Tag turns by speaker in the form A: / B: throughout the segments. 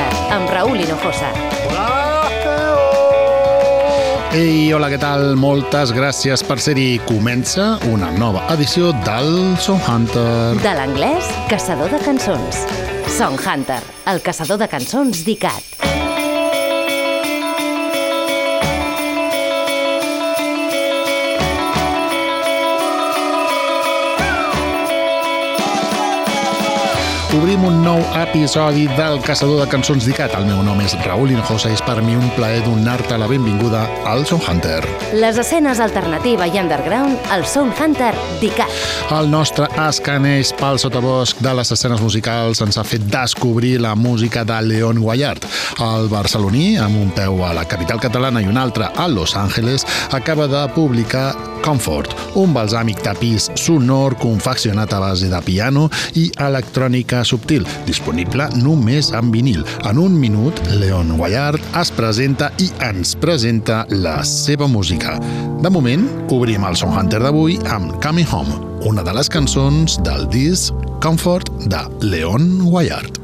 A: Hunter, amb Raúl Hinojosa.
B: Ei, hola, què tal? Moltes gràcies per ser-hi. Comença una nova edició del Song Hunter.
A: De l'anglès, caçador de cançons. Song Hunter, el caçador de cançons d'ICAT.
B: Obrim un nou episodi del Caçador de Cançons d'ICAT. El meu nom és Raúl Hinojosa i és per mi un plaer donar-te la benvinguda al Song Hunter.
A: Les escenes alternativa i underground al Song Hunter d'ICAT.
B: El nostre escaneix pel sotabosc de les escenes musicals ens ha fet descobrir la música de Leon Guayart. El barceloní, amb un peu a la capital catalana i un altre a Los Angeles, acaba de publicar Comfort, un balsàmic tapís sonor confeccionat a base de piano i electrònica subtil, disponible només en vinil. En un minut, Leon Guayart es presenta i ens presenta la seva música. De moment, obrim el Song Hunter d'avui amb Coming Home, una de les cançons del disc Comfort de Leon Guayart.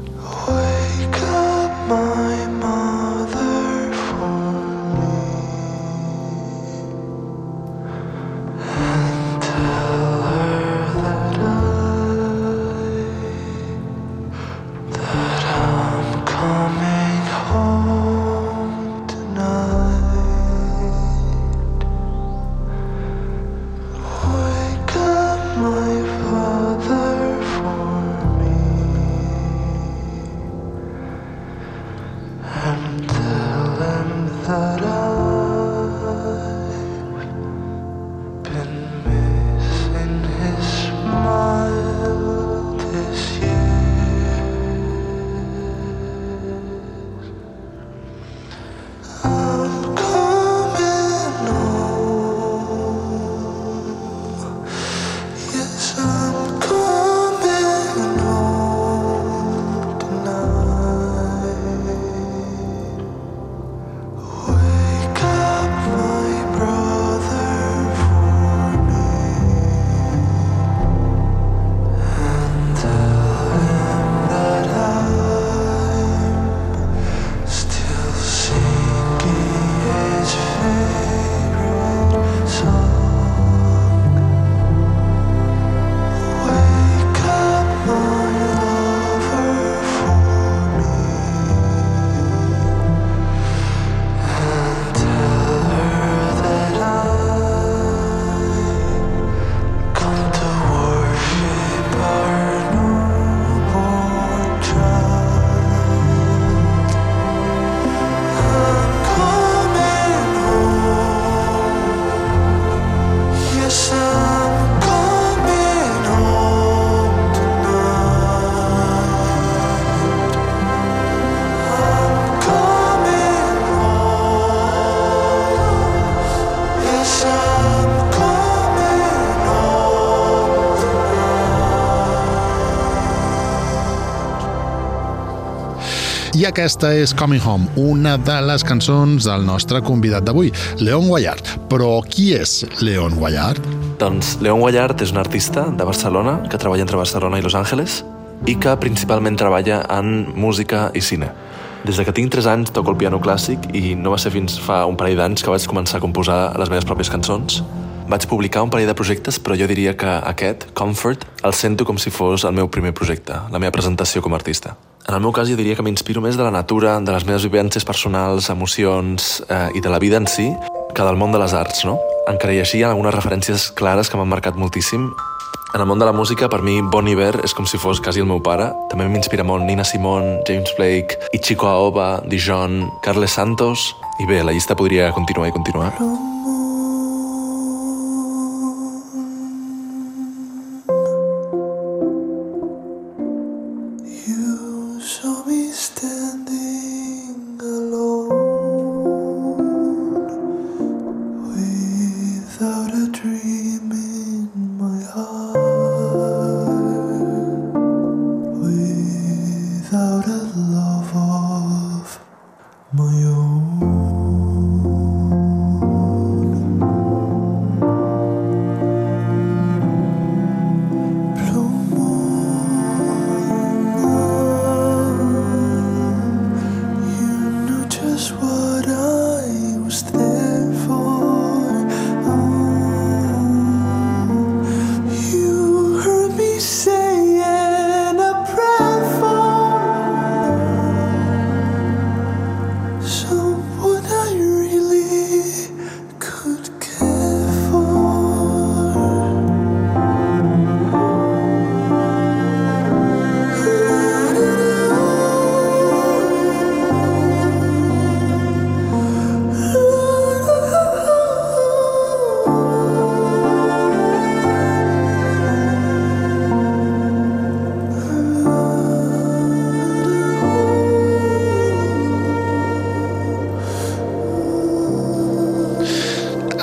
B: I aquesta és Coming Home, una de les cançons del nostre convidat d'avui, Leon Guayart. Però qui és Leon Guayart?
C: Doncs Leon Guayart és un artista de Barcelona que treballa entre Barcelona i Los Angeles i que principalment treballa en música i cine. Des de que tinc 3 anys toco el piano clàssic i no va ser fins fa un parell d'anys que vaig començar a composar les meves pròpies cançons. Vaig publicar un parell de projectes, però jo diria que aquest, Comfort, el sento com si fos el meu primer projecte, la meva presentació com a artista. En el meu cas, jo diria que m'inspiro més de la natura, de les meves vivències personals, emocions i de la vida en si, que del món de les arts, no? Encara i així hi ha algunes referències clares que m'han marcat moltíssim. En el món de la música, per mi, Bon Iver és com si fos quasi el meu pare. També m'inspira molt Nina Simone, James Blake, Ichiko Aoba, Dijon, Carles Santos... I bé, la llista podria continuar i continuar.
D: My own.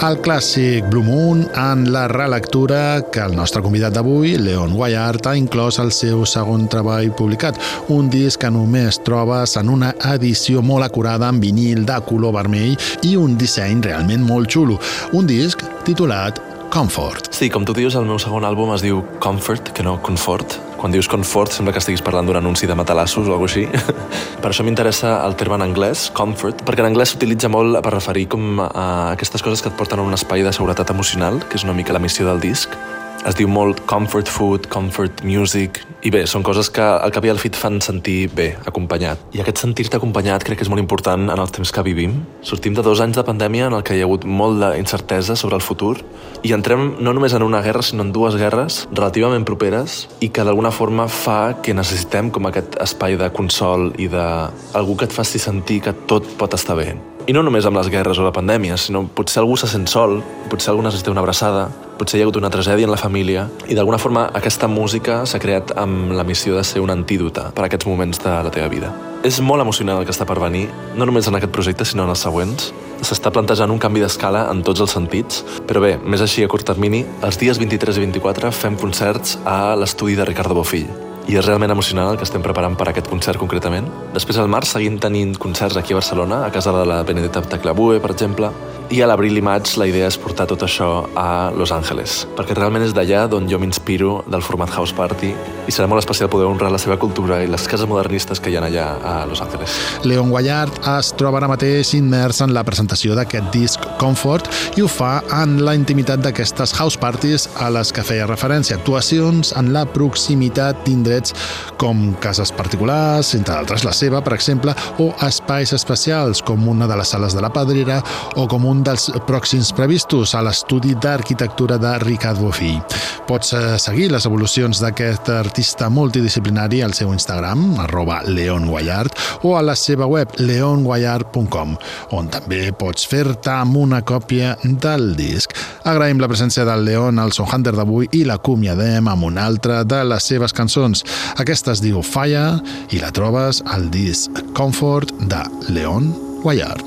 B: el clàssic Blue Moon en la relectura que el nostre convidat d'avui, Leon Wayart, ha inclòs al seu segon treball publicat, un disc que només trobes en una edició molt acurada en vinil de color vermell i un disseny realment molt xulo. Un disc titulat Comfort.
C: Sí, com tu dius, el meu segon àlbum es diu Comfort, que no Confort. Quan dius Comfort sembla que estiguis parlant d'un anunci de matalassos o alguna cosa així. Per això m'interessa el terme en anglès, Comfort, perquè en anglès s'utilitza molt per referir com a aquestes coses que et porten a un espai de seguretat emocional, que és una mica la missió del disc. Es diu molt comfort food, comfort music, i bé, són coses que al cap i al fi et fan sentir bé, acompanyat. I aquest sentir-te acompanyat crec que és molt important en els temps que vivim. Sortim de 2 anys de pandèmia en el que hi ha hagut molt d'incertesa sobre el futur i entrem no només en una guerra, sinó en 2 guerres relativament properes i que d'alguna forma fa que necessitem com aquest espai de consol i d'algú que et faci sentir que tot pot estar bé. I no només amb les guerres o la pandèmia, sinó potser algú se sent sol, potser algú necessita una abraçada, potser hi ha hagut una tragèdia en la família i d'alguna forma aquesta música s'ha creat amb la missió de ser un antídot per a aquests moments de la teva vida. És molt emocionant el que està per venir, no només en aquest projecte sinó en els següents. S'està plantejant un canvi d'escala en tots els sentits, però bé, més així a curt termini, els dies 23 i 24 fem concerts a l'estudi de Ricardo Bofill. I és realment emocionant el que estem preparant per aquest concert concretament. Després al març seguim tenint concerts aquí a Barcelona, a casa de la Benedetta Taclabue, per exemple, i a l'abril i maig la idea és portar tot això a Los Angeles, perquè realment és d'allà d'on jo m'inspiro del format House Party i serà molt especial poder honrar la seva cultura i les cases modernistes que hi ha allà a Los Angeles.
B: Leon Wayart es troba ara mateix immers en la presentació d'aquest disc Comfort i ho fa en la intimitat d'aquestes house parties a les que feia referència, actuacions en la proximitat d'indrets com cases particulars, entre d'altres la seva, per exemple, o espais especials com una de les sales de la Pedrera o com un dels pròxims previstos a l'estudi d'arquitectura de Ricardo Bofill. Pots seguir les evolucions d'aquest artista multidisciplinari al seu Instagram, @LeonWayart, o a la seva web leonwayart.com, on també pots fer-te amb una còpia del disc. Agraïm la presència del Leon al Son Hunter d'avui i l'acomiadem amb una altra de les seves cançons. Aquesta es diu Fire i la trobes al disc Comfort de Leon Wayart.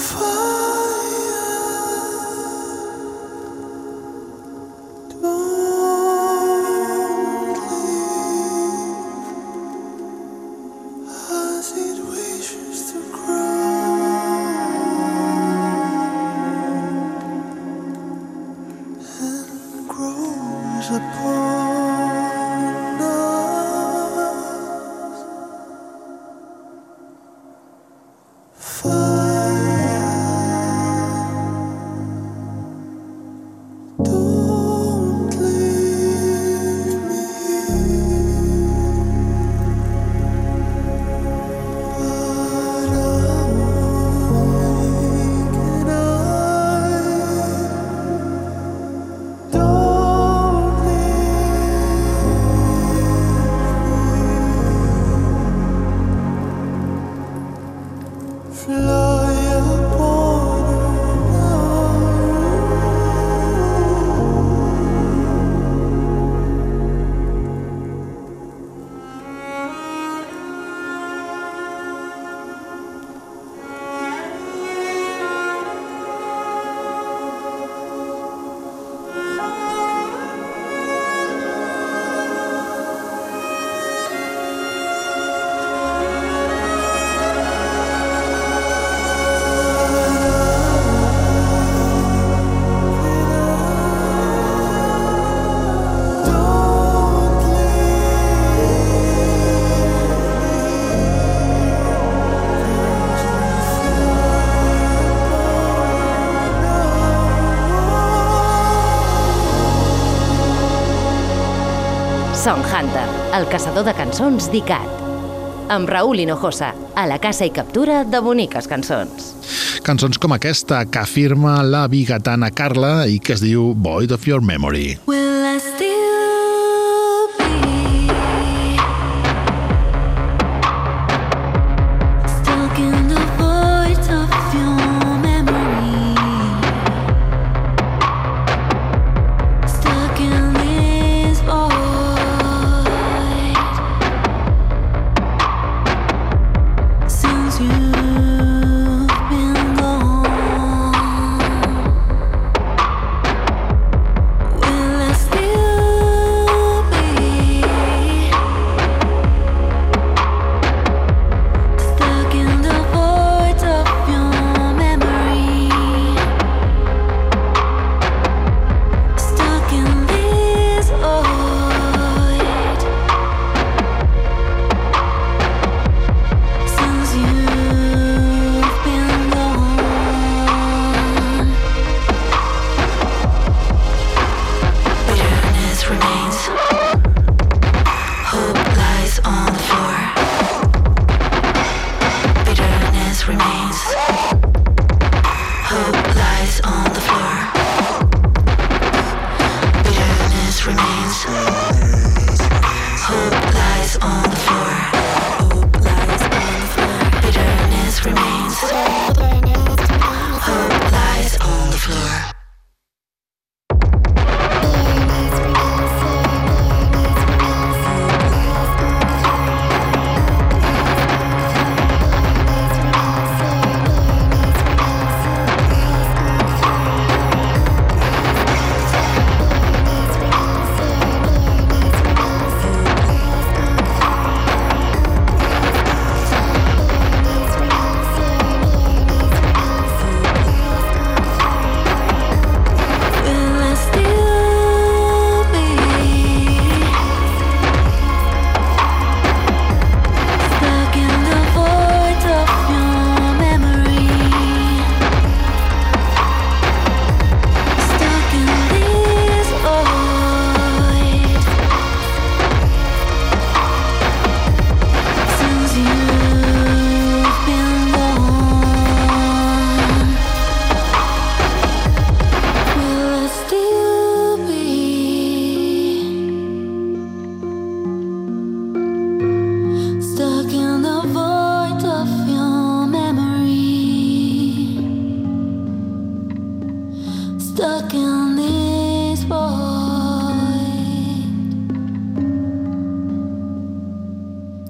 A: Song Hunter, el caçador de cançons d'ICAT. Amb Raúl Hinojosa, a la caça i captura de boniques cançons.
B: Cançons com aquesta que afirma la bigatana Carla i que es diu Void of Your Memory.
D: Will I still be stuck in the void of your memory? Stuck in this void since you've been gone.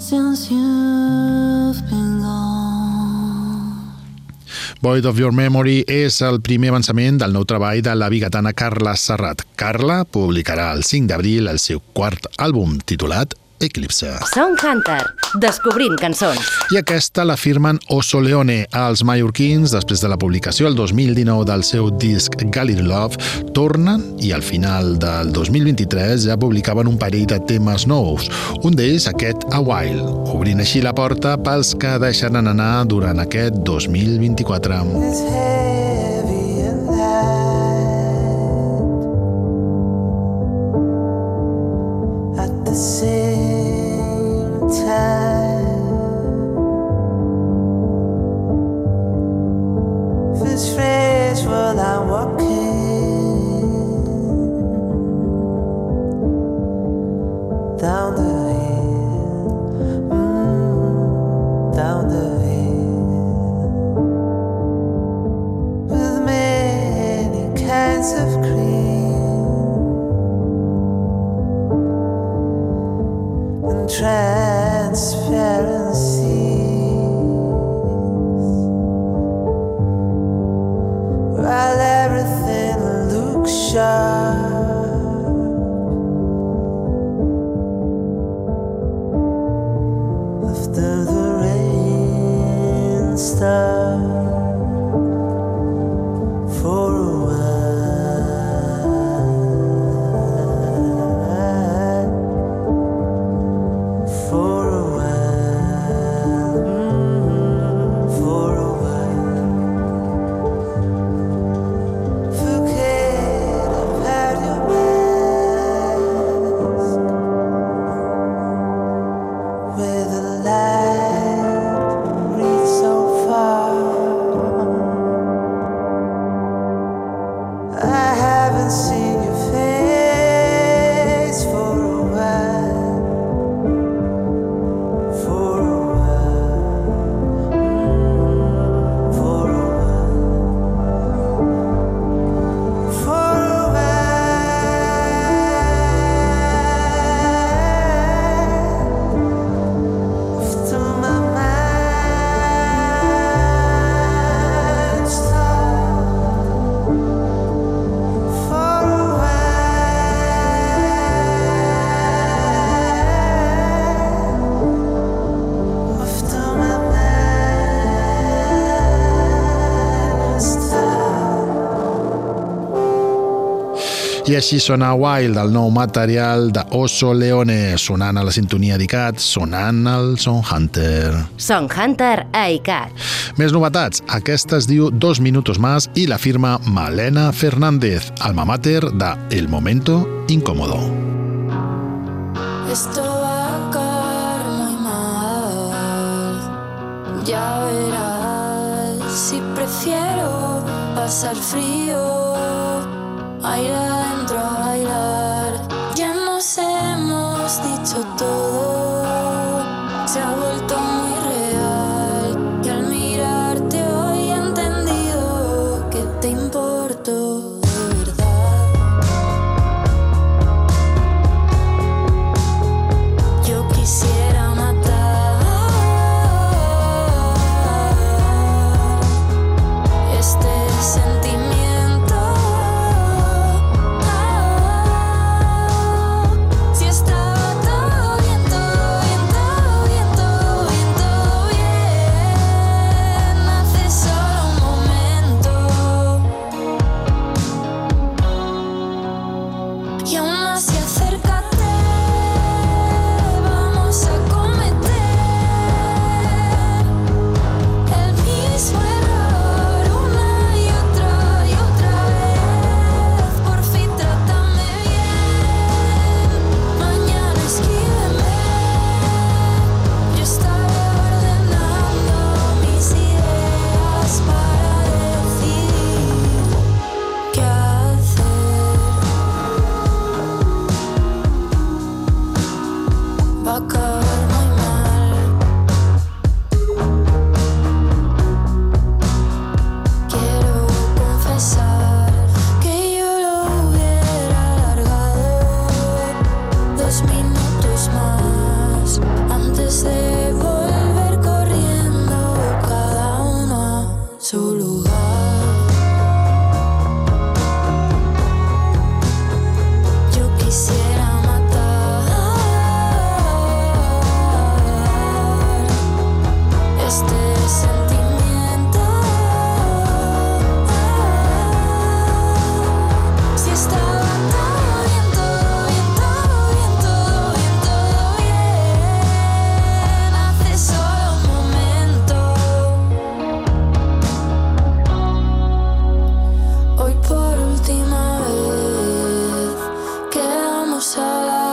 D: since you've been gone.
B: Void of Your Memory és el primer avançament del nou treball de la bigatana Carla Serrat. Carla publicarà el 5 d'abril el seu quart àlbum titulat Eclipse.
A: Song Hunter, descobrint cançons.
B: I aquesta la firmen Oso Leone. Els mallorquins, després de la publicació el 2019 del seu disc Gallery Love, tornen i al final del 2023 ja publicaven un parell de temes nous. Un d'ells, aquest A While, obrint així la porta pels que deixaran anar durant aquest 2024.
E: It's heavy and light at the same time. This phrase while I'm walking down the hill, down the hill, with many kinds of green and transparencies, while everything looks sharp. After the rain stops for a while, for a while, for a while. Forget about your mask, where the light reaches so far. I haven't seen your face for a while, for a while, for a while, for a while. After my mind stopped for a while. After my mind stopped.
B: I així sona Wild, el nou material de Oso Leone, sonant a la sintonia d'ICAT, sonant al Song Hunter.
A: Song Hunter a ICAT.
B: Més novetats, aquesta es diu 2 minutos más i la firma Malena Fernández, alma mater de El Momento Incómodo.
F: Esto va a acabar muy mal. Ya verás si prefiero pasar frío a ir adentro a bailar. Ya nos hemos dicho todo, se ha vuelto muy real. Y al mirarte hoy he entendido que te importo de verdad. Yo quisiera matar este sentimiento. Si estaba todo bien, todo bien, todo bien, todo bien, todo bien, hace solo un momento. Y aún así acércate, vamos a cometer el mismo error una y otra vez. Por fin trátame bien, mañana escríbeme. Yo estaba ordenando mis ideas para decidir qué hacer. Va a acabar muy mal. Quiero confesar que yo lo hubiera alargado 2 minutos más antes de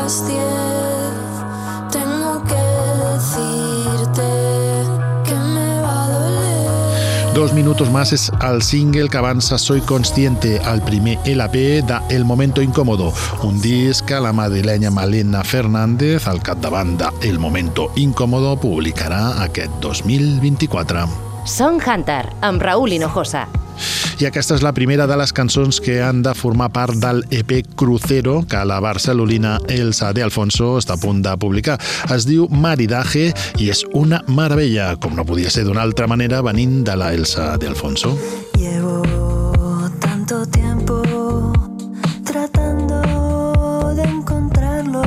F: las 10 tengo que decirte que me va a doler.
B: 2 minutos más és el single que avança Soy Consciente, el primer LP de El Momento Incómodo, un disc que la madrilenya Malena Fernández, al capdavant de El Momento Incómodo, publicarà aquest 2024.
A: Song Hunter, amb Raúl Hinojosa.
B: I aquesta és la primera de les cançons que han de formar part del EP Crucero que la barcelonina Elsa de Alfonso està a punt de publicar. Es diu Maridaje i és una meravella, com no podia ser d'una altra manera venint de la Elsa de Alfonso.
F: Llevo tanto tiempo tratando de encontrarlo.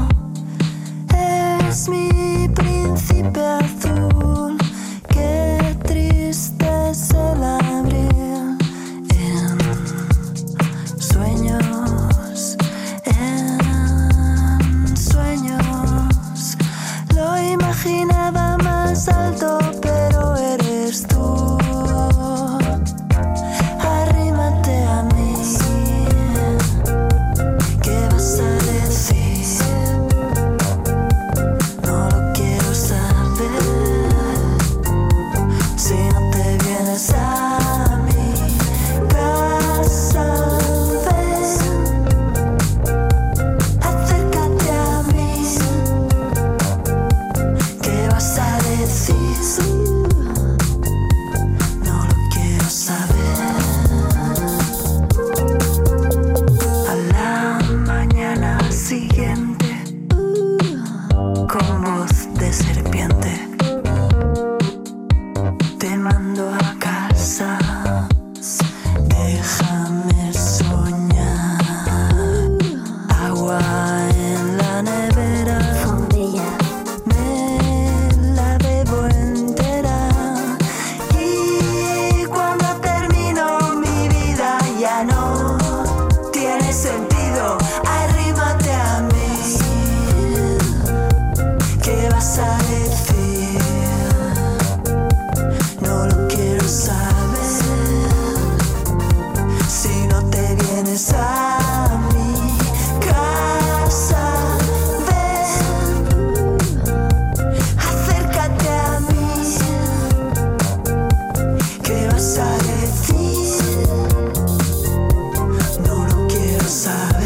F: Es mi príncipe azul. Qué triste es el abril. En sueños, lo imaginaba más alto, pero eres tú. Arrímate a mí. ¿Qué vas a decir? No lo quiero saber. Si no te vienes a mi casa, ven, acércate a mí. ¿Qué vas a decir? No lo quiero saber. A la mañana siguiente, con voz de serpiente, te mando a casa. Déjame soñar. Agua en la nevera. Me la bebo entera. Y cuando termino mi vida ya no tiene sentido. Arrímate a mí. ¿Qué vas a decir? No lo quiero saber. Si no te vienes a mi casa, ven, acércate a mí. ¿Qué vas a decir? No lo quiero saber.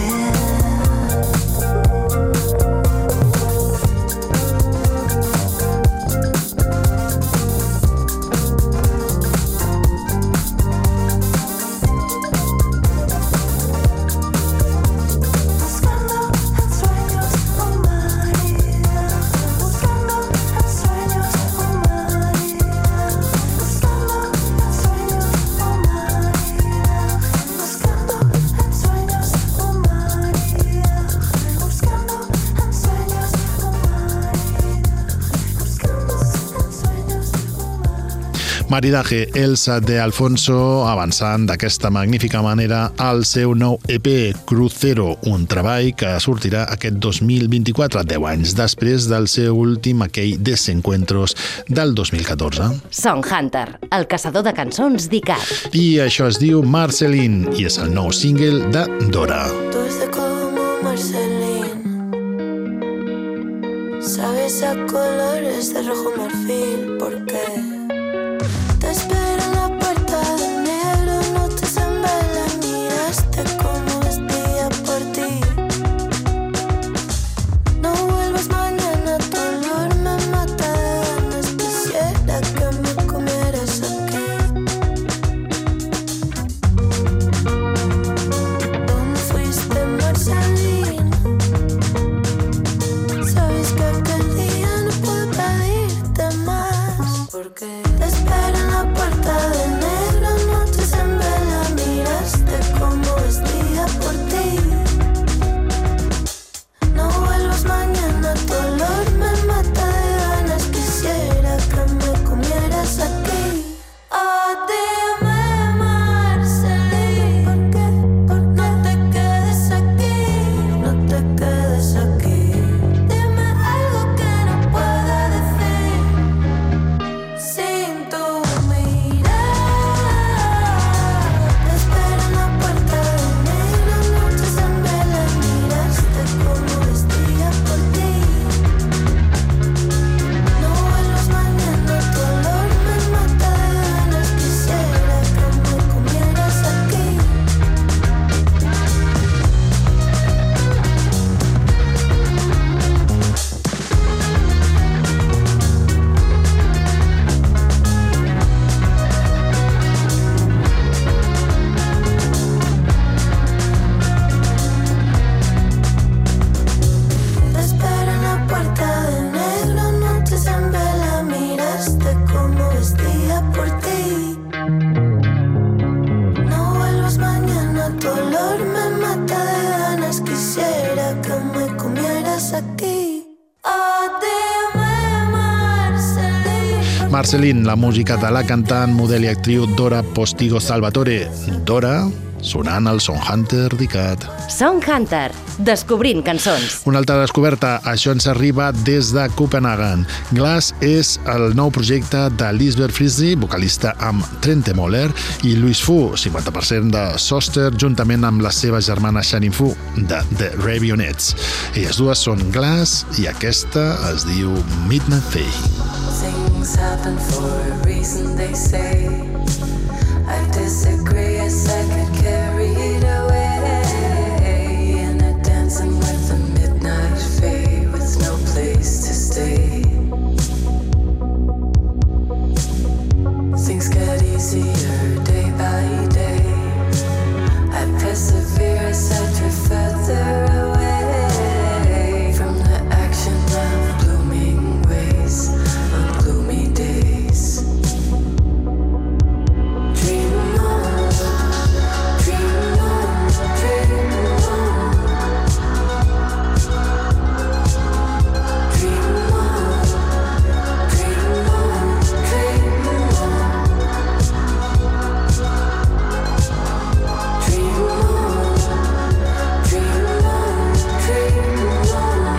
F: Buscando en sueños un marido. Buscando en sueños un marido. Buscando en sueños un marido. Buscando en sueños un marido. Buscando en sueños un marido. Buscando en sueños un marido.
B: Maridaje, Elsa de Alfonso, avançant d'aquesta magnífica manera al seu nou EP Crucero, un treball que sortirà aquest 2024, 10 anys després del seu últim, aquell Desencuentros del 2014.
A: Song Hunter, el caçador de cançons d'ICAT.
B: I això es diu Marceline i és el nou single de Dora.
F: Dulce como Marceline, sabes a colores de rojo marfil, ¿por qué? Te espero en la puerta de negro, noches en vela, miraste como vestía por ti. No vuelvas mañana, tu olor me mata de ganas, quisiera que me comieras aquí. ¿Dónde fuiste, Marceline? Sabes que aquel día no puedo pedirte más, porque
B: Marceline, la música de la cantant, model i actriu Dora Postigo Salvatore. Dora, sonant al Song Hunter d'ICAT.
A: Song Hunter, descobrint cançons.
B: Una altra descoberta, això ens arriba des de Copenhagen. Glass és el nou projecte de Lisbeth Frisby, vocalista amb Trente Moller, i Louis Fu, 50% de Soster, juntament amb la seva germana Shannon Fu, de The Ravionettes. Elles dues són Glass i aquesta es diu Midnight Fae.
E: Things happen for a reason, they say. I disagree, as I get carried away in a dancing with the midnight fae with no place to stay. Things get easier day by day. I persevere as I drift further away from the action of blooming ways on gloomy days. Dream on, dream on, dream on. Dream on, dream on, dream on. Dream on, dream on, dream on.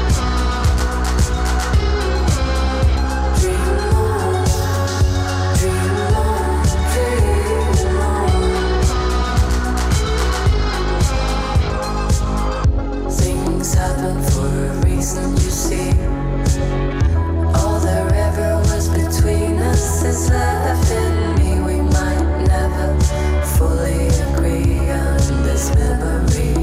E: Dream on, dream on, dream on. Things happen for a reason, you see. All there ever was between us is left in me. We might never fully agree on this memory.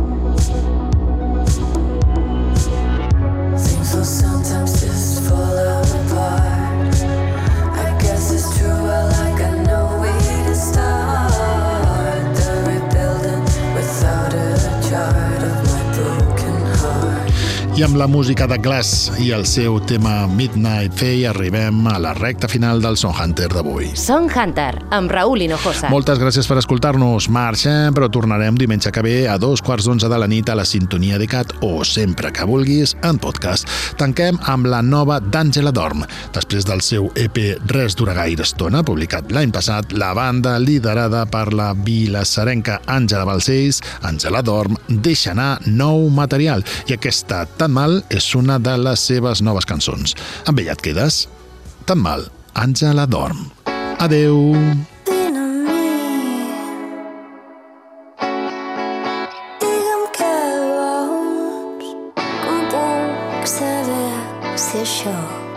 E: Things will sometimes just fall apart. I guess it's true, well, I got no way to start the rebuilding without a chart of my broken heart.
B: I amb la música de Glass i el seu tema Midnight Fae arribem a la recta final del Song Hunter d'avui.
A: Song Hunter, amb Raúl Hinojosa.
B: Moltes gràcies per escoltar-nos. Marxem, però tornarem diumenge que ve a 2:15 de la nit a la sintonia d'ICAT o sempre que vulguis en podcast. Tanquem amb la nova d'Àngela Dorm. Després del seu EP Res dura gaire estona, publicat l'any passat, la banda liderada per la vilassarenca Àngela Balcells, Àngela Dorm, deixa anar nou material i aquesta Tan mal és una de les seves noves cançons. Amb ella et quedes? Tan mal, Àngela Dorm. Adeu!
F: Vine amb mi. Digue'm què vols, com puc saber si això